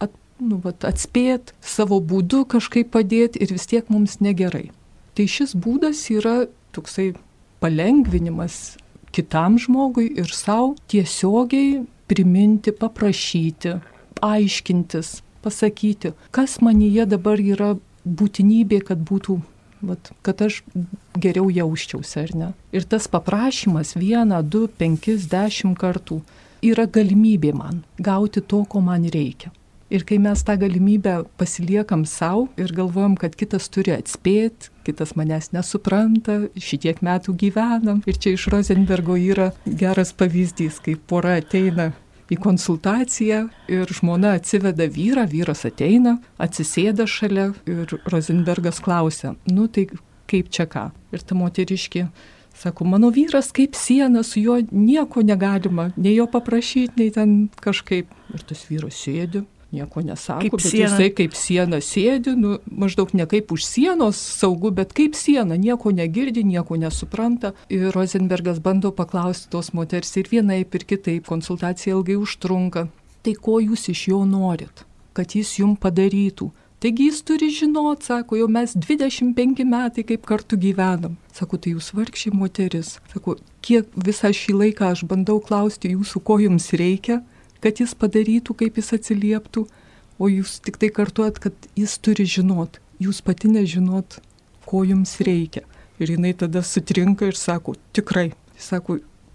Speaker 3: atspėti, savo būdu kažkaip padėti, ir vis tiek mums negerai. Tai šis būdas yra toksai palengvinimas kitam žmogui ir savo tiesiogiai priminti, paprašyti, aiškintis, pasakyti, kas manyje dabar yra būtinybė, kad būtų, kad aš geriau jausčiausi, ar ne. Ir tas paprašymas 1, 2, 5, 10 kartų yra galimybė man gauti to, ko man reikia. Ir kai mes tą galimybę pasiliekam savo ir galvojam, kad kitas turi atspėti, kitas manęs nesupranta, šitiek metų gyvenam. Ir čia iš Rosenbergo yra geras pavyzdys, kai pora ateina į konsultaciją ir žmona atsiveda vyrą, vyras ateina, atsisėda šalia ir Rosenbergas klausia, tai kaip čia ką? Ir ta moteriškė sako, mano vyras kaip siena, su juo nieko negalima, nei jo paprašyti, nei ten kažkaip. Ir tas vyras sėdi. Nieko nesako, kaip bet siena. Jisai kaip siena sėdi, maždaug ne kaip už sienos saugu, bet kaip siena, nieko negirdi, nieko nesupranta. Ir Rosenbergas bando paklausti tos moters ir vienaip ir kitaip, konsultacija ilgai užtrunka. Tai ko jūs iš jo norit, kad jis jum padarytų? Taigi jis turi žinot, sako, jau mes 25 metai kaip kartu gyvenam. Sako, tai jūs vargšė moteris. Sako, kiek visą šį laiką aš bandau klausti jūsų, ko jums reikia, kad jis padarytų, kaip jis atsilieptų, o jūs tik tai kartuojat, kad jis turi žinot, jūs pati nežinot, ko jums reikia. Ir jinai tada sutrinka ir sako, tikrai, sako,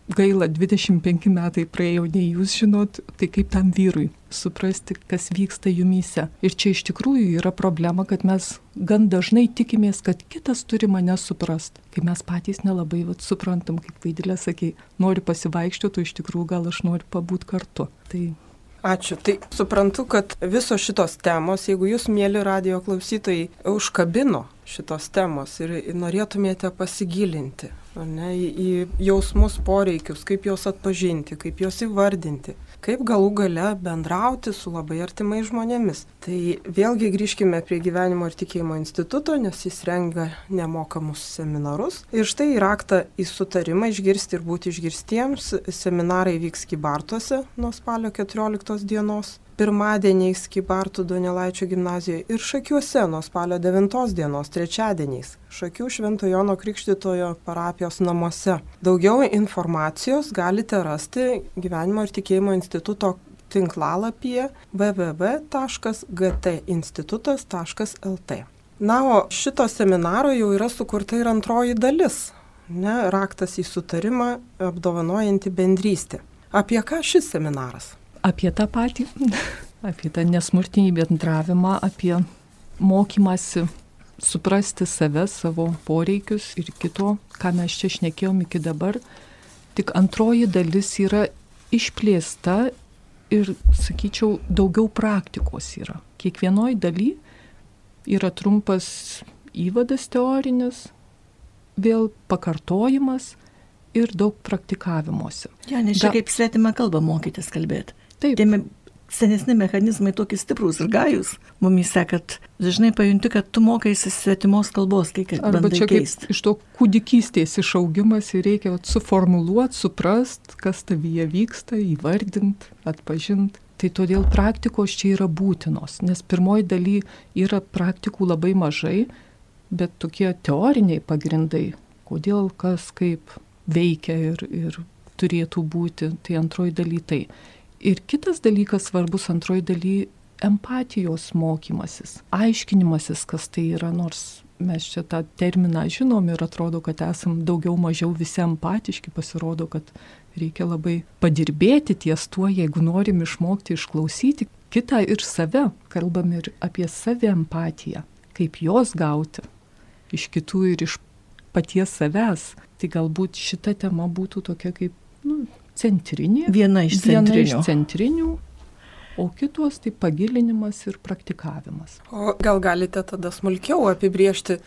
Speaker 3: gaila, 25 metai praėjo, nei jūs žinot, tai kaip tam vyrui suprasti, kas vyksta jumyse. Ir čia iš tikrųjų yra problema, kad mes gan dažnai tikimės, kad kitas turi mane suprast. Kai mes patys nelabai suprantam, kaip Vaidilė sakė, noriu pasivaikščioti, o iš tikrųjų gal aš noriu pabūt kartu. Tai...
Speaker 1: Ačiū. Tai suprantu, kad visos šitos temos, jeigu jūs, mėly radijo klausytojai, užkabino šitos temos ir norėtumėte pasigilinti, ne, į jausmus, poreikius, kaip juos atpažinti, kaip juos įvardinti, kaip galų gale bendrauti su labai artimai žmonėmis. Tai vėlgi grįžkime prie Gyvenimo ir tikėjimo instituto, nes jis rengia nemokamus seminarus. Ir štai raktą į sutarimą išgirsti ir būti išgirstiems. Seminarai vyks Kybartuose nuo spalio 14 dienos. Pirmadieniais Kybartų Donelaičio gimnazijoje ir Šakiuose nuo spalio 9 dienos, trečiadieniais, Šakių Švento Jono Krikštytojo parapijos namuose. Daugiau informacijos galite rasti Gyvenimo ir tikėjimo instituto tinklalapyje www.gtinstitutas.lt. Na, o šito seminaro jau yra sukurta ir antroji dalis, ne, raktas į sutarimą apdovanojanti bendrystė. Apie ką šis seminaras?
Speaker 3: Apie tą patį, apie tą nesmurtinį bendravimą, apie mokymąsi suprasti save, savo poreikius ir kito, ką mes čia šnekėjom iki dabar. Tik antroji dalis yra išplėsta ir, sakyčiau, daugiau praktikos yra. Kiekvienoj daly yra trumpas įvadas teorinis, vėl pakartojimas ir daug praktikavimuose.
Speaker 2: Ja, nes čia kaip svetimą kalbą mokytis kalbėti.
Speaker 3: Taip.
Speaker 2: Tie senesni mechanizmai tokie stiprūs ir gajus. Mumyse, kad dažnai pajunti, kad tu mokaisi svetimos kalbos, kai bandai keisti. Arba čia kaip
Speaker 3: iš to kūdikystės išaugimas ir reikia suformuluoti, suprast, kas tavyje vyksta, įvardinti, atpažinti. Tai todėl praktikos čia yra būtinos, nes pirmoji daly yra praktikų labai mažai, bet tokie teoriniai pagrindai, kodėl, kas, kaip veikia ir turėtų būti, tai antroji daly tai. Ir kitas dalykas svarbus antroji daly - empatijos mokymasis, aiškinimasis, kas tai yra, nors mes čia tą terminą žinom ir atrodo, kad esam daugiau mažiau visi empatiški, pasirodo, kad reikia labai padirbėti ties tuo, jeigu norim išmokti išklausyti kitą ir save. Kalbam ir apie saviempatiją, kaip jos gauti iš kitų ir iš paties savęs. Tai galbūt šita tema būtų tokia kaip centrinė.
Speaker 2: Viena iš
Speaker 3: centrinių, o kitos tai pagilinimas ir praktikavimas.
Speaker 1: O gal galite tada smulkiau apibriežti,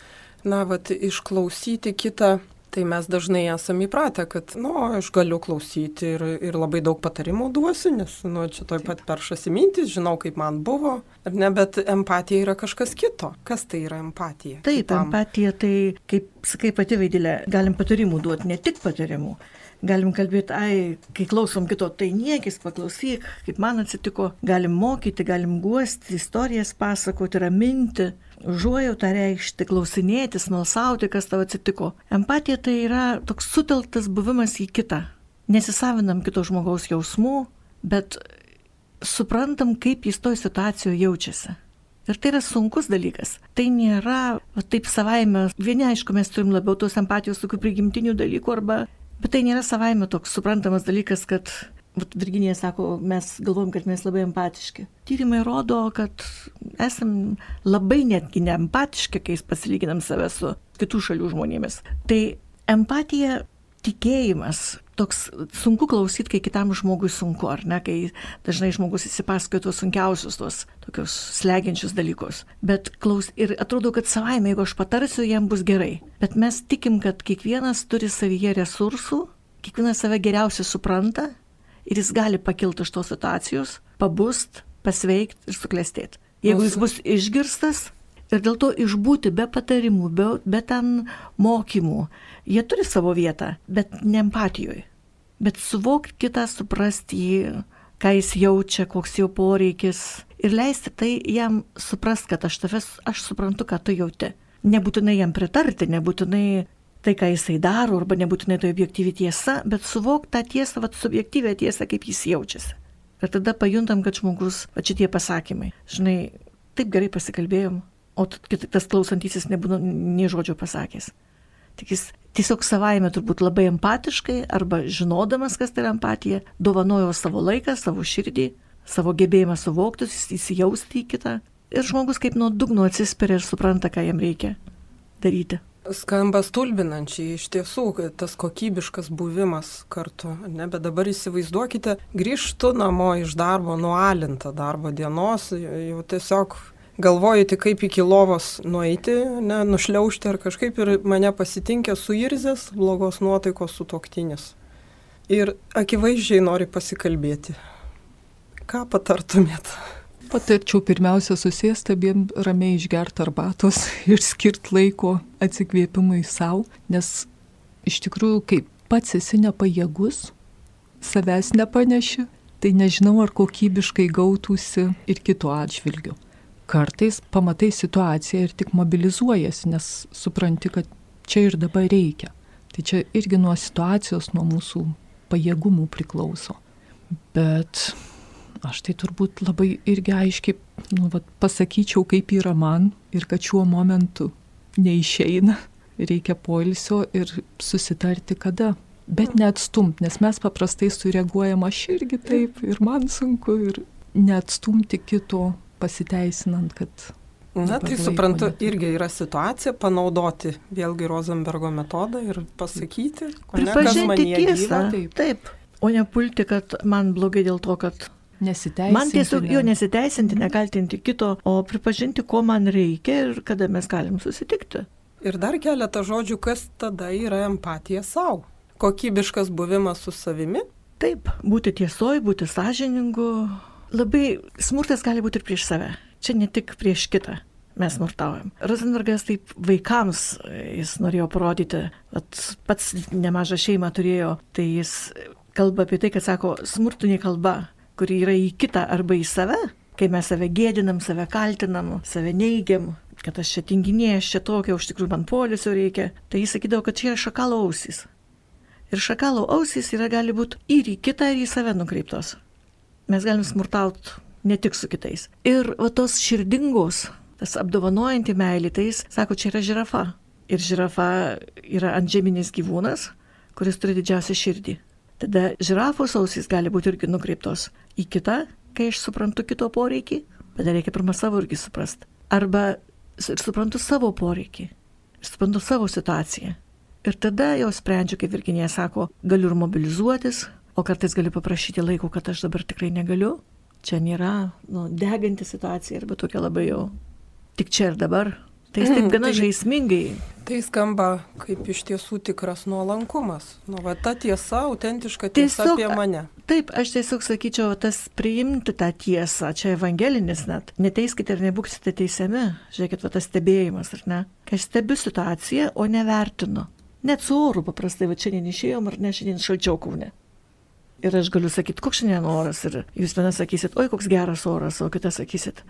Speaker 1: išklausyti kitą. Tai mes dažnai esame įpratę, kad, aš galiu klausyti ir labai daug patarimų duosiu, nes, čia toj pat peršasi mintis, žinau, kaip man buvo, ar ne, bet empatija yra kažkas kito. Kas tai yra empatija?
Speaker 2: Taip, empatija tai, kaip sakai pati Vaidilė, galim patarimų duoti, ne tik patarimų. Galim kalbėti, kai klausom kito, tai niekis, paklausyk, kaip man atsitiko. Galim mokyti, galim guosti, istorijas pasakoti, raminti, užuojautą reikšti, klausinėti, smalsauti, kas tau atsitiko. Empatija tai yra toks sutelktas buvimas į kitą. Nesisavinam kito žmogaus jausmų, bet suprantam, kaip jis toj situacijoje jaučiasi. Ir tai yra sunkus dalykas. Tai nėra taip savaime. Vieni, aišku, mes turim labiau tos empatijos tokių prigimtinių dalykų, bet tai nėra savaime toks suprantamas dalykas, kad Virginija sako, mes galvojam, kad mes labai empatiški. Tyrimai rodo, kad esam labai netgi neempatiški, kai pasilyginam save su kitų šalių žmonėmis. Tai empatija, tikėjimas, toks sunku klausyti, kai kitam žmogui sunku, ar ne, kai dažnai žmogus įsipasakoja tuos sunkiausius, tuos tokius slegiančius dalykus. Bet ir atrodo, kad savaime, jeigu aš patarsiu, jam bus gerai. Bet mes tikim, kad kiekvienas turi savyje resursų, kiekvienas save geriausiai supranta ir jis gali pakilti iš tos situacijos, pabust, pasveikti ir suklestėti. Jeigu jis bus išgirstas ir dėl to išbūti be patarimų, be ten mokymų, jie turi savo vietą, bet ne empatijoje. Bet suvokti kitą, suprasti jį, ką jis jaučia, koks jo poreikis ir leisti tai jam suprast, kad aš suprantu, ką tu jauti. Nebūtinai jam pritarti, nebūtinai tai, ką jisai daro, arba nebūtinai tai objektyvi tiesa, bet suvokti tą tiesą, subjektyvę tiesą, kaip jis jaučiasi. Ir tada pajuntam, kad žmogus, šitie pasakymai, žinai, taip gerai pasikalbėjom, o tas klausantysis nebūna nei žodžio pasakęs. Tik jis tiesiog savaime turbūt labai empatiškai arba žinodamas, kas tai yra empatija, dovanojo savo laiką, savo širdį, savo gebėjimą suvokti, įsijausti į kitą. Ir žmogus kaip nuo dugno atsispiria ir supranta, ką jam reikia daryti.
Speaker 1: Skamba stulbinančiai, iš tiesų, tas kokybiškas buvimas kartu, ne, bet dabar įsivaizduokite, grįžtu namo iš darbo, nualinta darbo dienos, jau tiesiog galvoju tik kaip iki lovos nueiti, ne, nušliaužti ar kažkaip ir mane pasitinkė suirzęs, blogos nuotaikos sutuoktinis. Ir akivaizdžiai nori pasikalbėti. Ką patartumėt?
Speaker 3: Patarčiau pirmiausia susėsti abiem ramiai išgerti arbatos ir skirti laiko atsikvėpimui savo, nes iš tikrųjų, kai pats esi nepajėgus, savęs nepaneši, tai nežinau, ar kokybiškai gautųsi ir kito atžvilgiu. Kartais pamatai situaciją ir tik mobilizuojasi, nes supranti, kad čia ir dabar reikia. Tai čia irgi nuo situacijos, nuo mūsų pajėgumų priklauso. Bet aš tai turbūt labai irgi aiškiai pasakyčiau, kaip yra man ir kad šiuo momentu neišeina, reikia poilsio ir susitarti kada. Bet neatstumti, nes mes paprastai sureaguojam, aš irgi taip ir man sunku ir neatstumti kito pasiteisinant, kad...
Speaker 1: Na, tai suprantu, irgi yra situacija panaudoti vėlgi Rosenbergo metodą ir pasakyti,
Speaker 2: pripažinti tiesą, taip, o ne pulti, kad man blogai dėl to, kad man tiesiog nesiteisinti, nekaltinti kito, o pripažinti, ko man reikia ir kada mes galim susitikti.
Speaker 1: Ir dar keletą žodžių, kas tada yra empatija savo. Kokybiškas buvimas su savimi.
Speaker 2: Taip, būti tiesoj, būti sąžiningu. Labai smurtas gali būti ir prieš save. Čia ne tik prieš kitą mes smurtaujam. Rosenbergas taip vaikams jis norėjo parodyti, pats nemažą šeimą turėjo, tai jis kalba apie tai, kad sako, smurtinė kalba, kuri yra į kitą arba į save, kai mes save gėdinam, save kaltinam, save neigiam, kad aš čia tinginė, aš čia tokia, iš tikrųjų man poilsio reikia, tai jis sakydavo, kad čia yra šakalo ausys. Ir šakalo ausys gali būti ir į kitą, ir į save nukreiptos. Mes galim smurtauti ne tik su kitais. Ir tos širdingos, tas apdovanojantį meilį, tai jis sako, čia yra žirafa. Ir žirafa yra antžeminis gyvūnas, kuris turi didžiausią širdį. Tada žirafos ausys gali būti irgi nukreiptos į kitą, kai aš suprantu kito poreikį, bet reikia pirmą savo irgi suprasti. Arba suprantu savo poreikį, suprantu savo situaciją. Ir tada jau sprendžiu, kaip Virginija sako, galiu ir mobilizuotis, o kartais galiu paprašyti laiko, kad aš dabar tikrai negaliu. Čia nėra deganti situacija, arba tokia labai jau tik čia ir dabar. Tai taip gana žaismingai.
Speaker 1: Tai skamba kaip iš tiesų tikras nuolankumas. Ta tiesa, autentiška tiesa tiesiog, apie mane.
Speaker 2: Taip, aš tiesiog sakyčiau, tas priimti tą tiesą, čia evangelinis net. Neteiskite ir nebūksite teisiami. Žiūrėkit, tas stebėjimas, ar ne? Kai aš stebiu situaciją, o nevertinu. Net su oru paprastai, šiandien išėjom, ar ne, šiandien šalčiau Kaune. Ir aš galiu sakyti, koks šiandien oras. Ir jūs viena sakysit, oi, koks geras oras, o kita sakysit,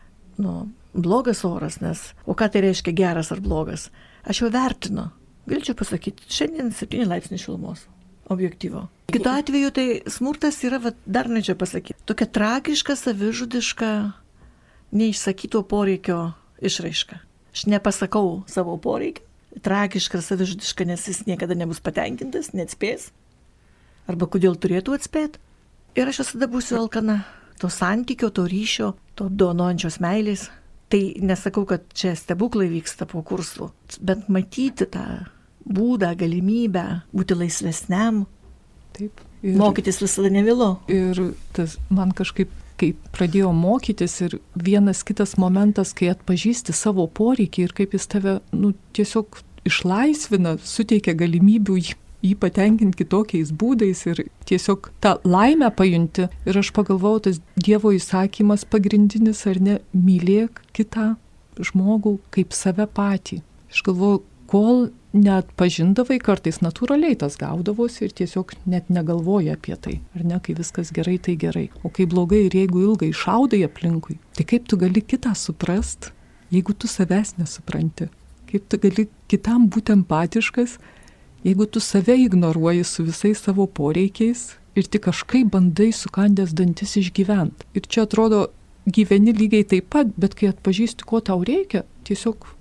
Speaker 2: blogas oras, nes, o ką tai reiškia geras ar blogas? Aš jau vertinu. Galėčiau pasakyti, šiandien 7 laipsnių šilumos, objektyvo. Kitu atveju tai smurtas yra, dar norėčiau pasakyti, tokia tragiška, savižudiška, neišsakyto poreikio išraiška. Aš nepasakau savo poreikio, tragiška ir savižudiška, nes jis niekada nebus patenkintas, neatspės. Arba kodėl turėtų atspėti. Ir aš visada būsiu alkana. To santykio, to ryšio, to apdovanojančios meilės. Tai nesakau, kad čia stebuklai vyksta po kursų, bet matyti tą būdą, galimybę, būti laisvesniam.
Speaker 3: Taip.
Speaker 2: Mokytis visada nevėlu.
Speaker 3: Ir tas man kažkaip, kai pradėjau mokytis ir vienas kitas momentas, kai atpažįsti savo poreikį ir kaip jis tave tiesiog išlaisvina, suteikia galimybių jį patenkinti kitokiais būdais ir tiesiog tą laimę pajunti. Ir aš pagalvojau, tas Dievo įsakymas pagrindinis, ar ne, mylėk kitą žmogų kaip save patį. Aš galvoju, kol neatpažindavai, kartais natūraliai tas gaudavosi ir tiesiog net negalvoji apie tai. Ar ne, kai viskas gerai, tai gerai. O kai blogai ir jeigu ilgai šaudai aplinkui, tai kaip tu gali kitą suprast, jeigu tu savęs nesupranti? Kaip tu gali kitam būti empatiškas, jeigu tu save ignoruoji su visais savo poreikiais ir tik kažkaip bandai sukandęs dantis išgyventi. Ir čia atrodo gyveni lygiai taip pat, bet kai atpažįsti, ko tau reikia, tiesiog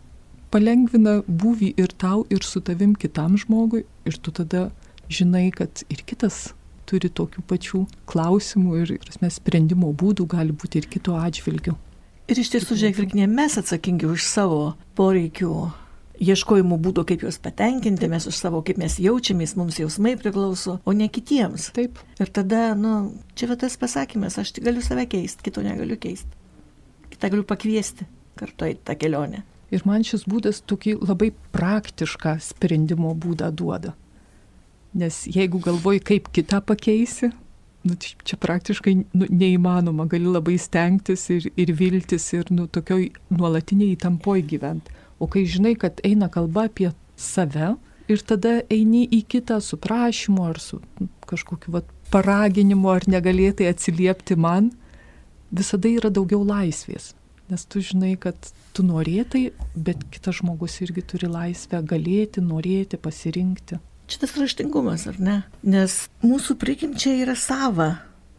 Speaker 3: palengvina būvį ir tau, ir su tavim kitam žmogui, ir tu tada žinai, kad ir kitas turi tokių pačių klausimų ir sprendimo būdų gali būti ir kito atžvilgių.
Speaker 2: Ir iš tiesų, žiūrėk, Virginija, mes atsakingi už savo poreikių ieškojimų būdų, kaip juos patenkinti, mes už savo, kaip mes jaučiamės, mums jausmai priklauso, o ne kitiems.
Speaker 3: Taip.
Speaker 2: Ir tada, čia va tas pasakymas, aš tik galiu save keisti, kito negaliu keisti. Kitą galiu pakviesti kartu į tą kelionę.
Speaker 3: Ir man šis būdas tokį labai praktišką sprendimo būdą duoda. Nes jeigu galvoji, kaip kitą pakeisi, čia praktiškai neįmanoma, gali labai stengtis ir viltis ir tokioj nuolatiniai įtampoj gyventi. O kai žinai, kad eina kalba apie save ir tada eini į kitą su prašymu ar su kažkokiu paraginimu ar negalėtai atsiliepti man, visada yra daugiau laisvės. Nes tu žinai, kad tu norėtai, bet kitas žmogus irgi turi laisvę galėti, norėti, pasirinkti.
Speaker 2: Šitas raštingumas, ar ne? Nes mūsų prigimčiai yra sava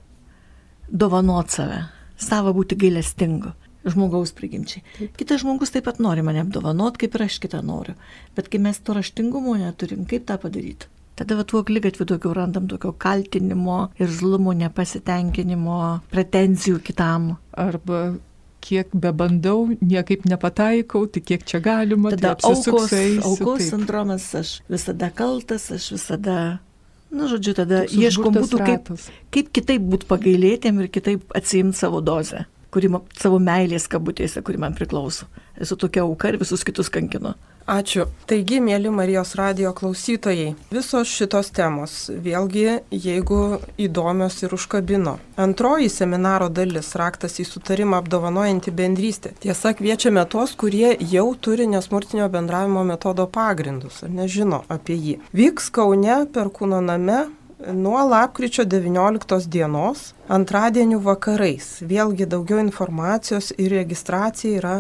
Speaker 2: dovanot save, sava būti gailestingu. Žmogaus prigimčiai. Taip. Kitas žmogus taip pat nori mane apdovanot, kaip ir aš kitą noriu. Bet kai mes to raštingumo neturim, kaip tą padaryti? Tada tuo akligatviu daugiau randam tokio kaltinimo, irzlumo, nepasitenkinimo, pretenzijų kitam.
Speaker 3: Arba kiek bebandau, niekaip nepataikau, tai kiek čia galima,
Speaker 2: tada
Speaker 3: tai
Speaker 2: aukos sindromas, aš visada kaltas, aš visada, tada ieškom būdų, kaip kitaip būti pagailėtėm ir kitaip atsiimti savo dozę, savo meilės kabutėse, kuri man priklauso. Esu tokia auka ir visus kitus kankinu.
Speaker 1: Ačiū. Taigi, mėly Marijos radijo klausytojai, visos šitos temos, vėlgi, jeigu įdomios ir užkabino. Antroji seminaro dalis, raktas į sutarimą apdovanojantį bendrystę. Tiesa, kviečiame tos, kurie jau turi nesmurtinio bendravimo metodo pagrindus, ar nežino apie jį. Vyks Kaune Perkūno name nuo lapkričio 19 dienos, antradienių vakarais. Vėlgi daugiau informacijos ir registracija yra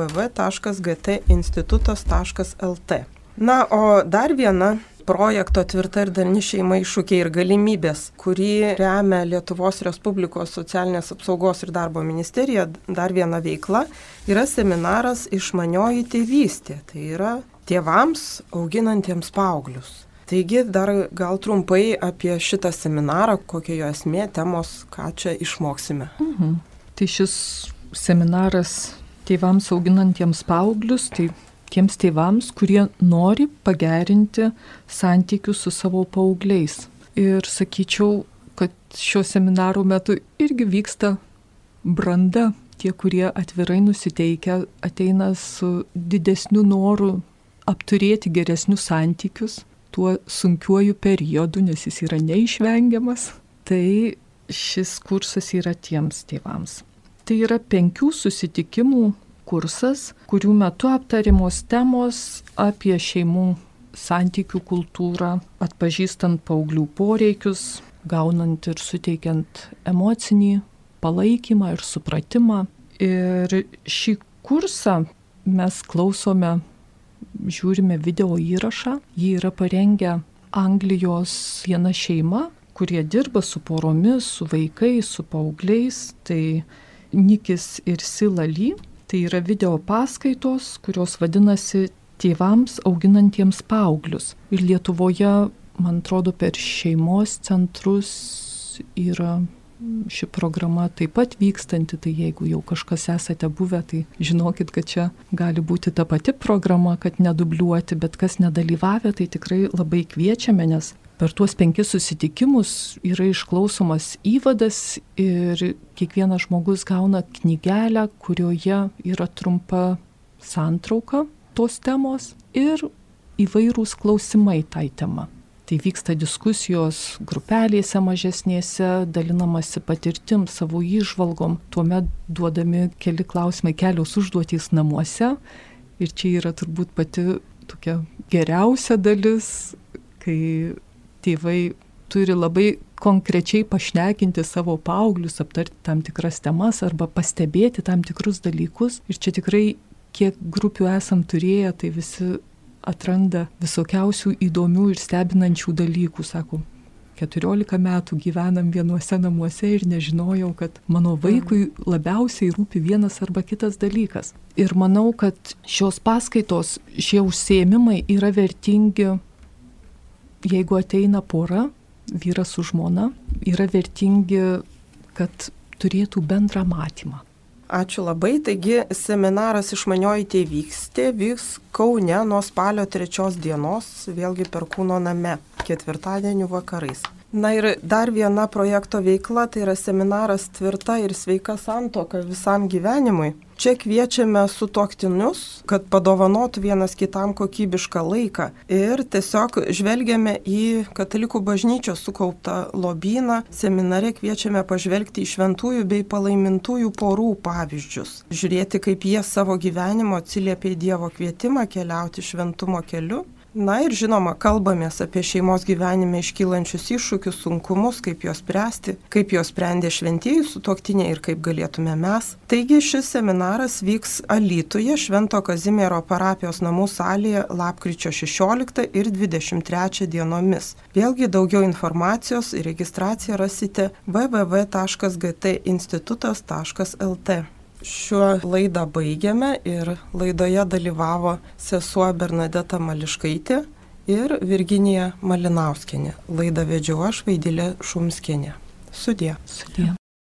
Speaker 1: www.gtinstitutas.lt. Na, o dar viena projekto Tvirta ir darni šeima iššūkiai ir galimybės, kurį remia Lietuvos Respublikos socialinės apsaugos ir darbo ministerija, dar viena veikla, yra seminaras Išmanioji tėvystė. Tai yra tėvams auginantiems paauglius. Taigi dar gal trumpai apie šitą seminarą, kokia jo esmė, temos, ką čia išmoksime.
Speaker 3: Tai šis seminaras tėvams auginantiems paauglius, tai tiems tėvams, kurie nori pagerinti santykius su savo paaugliais. Ir sakyčiau, kad šio seminaro metu irgi vyksta branda. Tie, kurie atvirai nusiteikę, ateina su didesniu noru apturėti geresnius santykius tuo sunkiuoju periodu, nes jis yra neišvengiamas, tai šis kursas yra tiems tėvams. Tai yra 5 susitikimų kursas, kurių metu aptariamos temos apie šeimų santykių kultūrą, atpažįstant paauglių poreikius, gaunant ir suteikiant emocinį palaikymą ir supratimą. Ir šį kursą mes klausome, žiūrime video įrašą. Jį yra parengę Anglijos viena šeima, kurie dirba su poromis, su vaikais, su paaugliais. Tai Nikis ir Sila Lee. Tai yra video paskaitos, kurios vadinasi Tėvams auginantiems paauglius. Ir Lietuvoje, man atrodo, per šeimos centrus yra ši programa taip pat vykstanti, tai jeigu jau kažkas esate buvę, tai žinokit, kad čia gali būti ta pati programa, kad nedubliuoti, bet kas nedalyvavę, tai tikrai labai kviečiame, nes per tuos 5 susitikimus yra išklausomas įvadas ir kiekvienas žmogus gauna knygelę, kurioje yra trumpa santrauka tos temos ir įvairūs klausimai tai tema. Tai vyksta diskusijos grupelėse mažesnėse, dalinamasi patirtim, savo įžvalgom, tuomet duodami keli klausimai, kelios užduotys namuose. Ir čia yra turbūt pati tokia geriausia dalis, kai tėvai turi labai konkrečiai pašnekinti savo paauglius, aptarti tam tikras temas arba pastebėti tam tikrus dalykus. Ir čia tikrai, kiek grupių esam turėję, tai visi atranda visokiausių įdomių ir stebinančių dalykų. Sako, 14 metų gyvenam vienuose namuose ir nežinojau, kad mano vaikui labiausiai rūpi vienas arba kitas dalykas. Ir manau, kad šios paskaitos, šie užsiėmimai yra vertingi, jeigu ateina pora, vyras su žmona, yra vertingi, kad turėtų bendrą matymą.
Speaker 1: Ačiū labai. Taigi seminaras Išmanioji tėvystė vyks Kaune nuo spalio 3 dienos, vėlgi Perkūno name, ketvirtadienių vakarais. Na ir dar viena projekto veikla, tai yra seminaras Tvirta ir sveika santuoka visam gyvenimui. Čia kviečiame sutuoktinius, kad padovanotų vienas kitam kokybišką laiką ir tiesiog žvelgiame į Katalikų bažnyčios sukauptą lobyną. Seminare kviečiame pažvelgti į šventųjų bei palaimintųjų porų pavyzdžius, žiūrėti, kaip jie savo gyvenimo atsiliepė į Dievo kvietimą keliauti šventumo keliu. Na ir žinoma, kalbamės apie šeimos gyvenime iškylančius iššūkius, sunkumus, kaip juos spręsti, kaip juos sprendė šventieji sutuoktiniai ir kaip galėtume mes. Taigi šis seminaras vyks Alytuje, Švento Kazimiero parapijos namų salėje lapkričio 16 ir 23 dienomis. Vėlgi daugiau informacijos ir registraciją rasite www.gtinstitutas.lt. Šiuo laidą baigiame ir laidoje dalyvavo sesuo Bernadeta Mališkaitė ir Virginija Malinauskienė. Laidą vedžiau aš, Vaidilė Šumskienė. Sudie.